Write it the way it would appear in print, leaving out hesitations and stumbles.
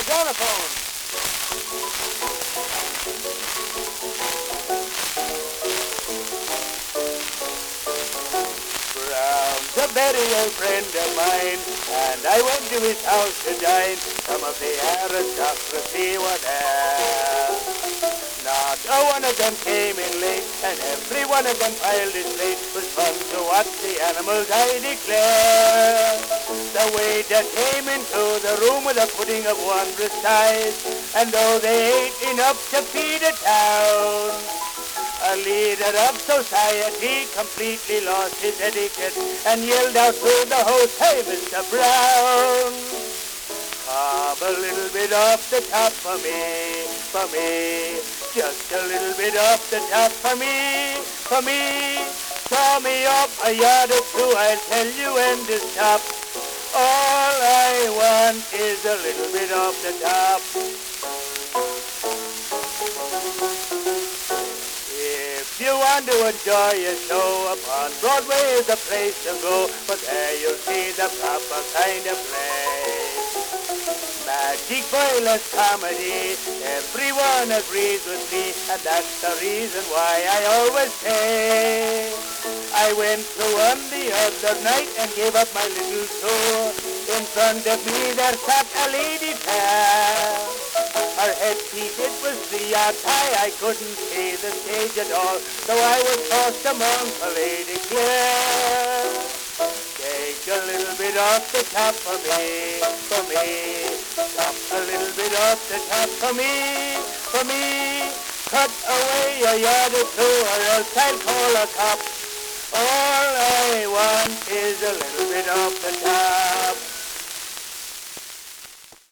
Xylophone. Brown's a very old friend of mine, and I went to his house to dine. Some of the aristocracy were there. Not a one of them came in late, and every one of them piled his plate. Was fun to watch the animals, I declare. The waiter came into the room with a pudding of wondrous size, and though they ate enough to feed a town, a leader of society completely lost his etiquette and yelled out to the host, "Hey, Mr. Brown, carve a little bit off the top for me, for me. Just a little bit off the top for me, for me. Saw me up a yard or two, I'll tell you when to stop. All I want is a little bit off the top." If you want to enjoy a show, upon Broadway is the place to go, but there you'll see the proper kind of play. Magic Boiler's comedy, everyone agrees with me, and that's the reason why I always say. I went to one the other night and gave up my little tour. In front of me there sat a lady fair. Her headpiece, it was 3 yards high, I couldn't see the stage at all, so I was tossed among the lady clear. Take a little bit off the top for me, for me. Chop a little bit off the top for me, for me. Cut away a yard or two, or else I'll call a cop. All I want is a little bit off the top.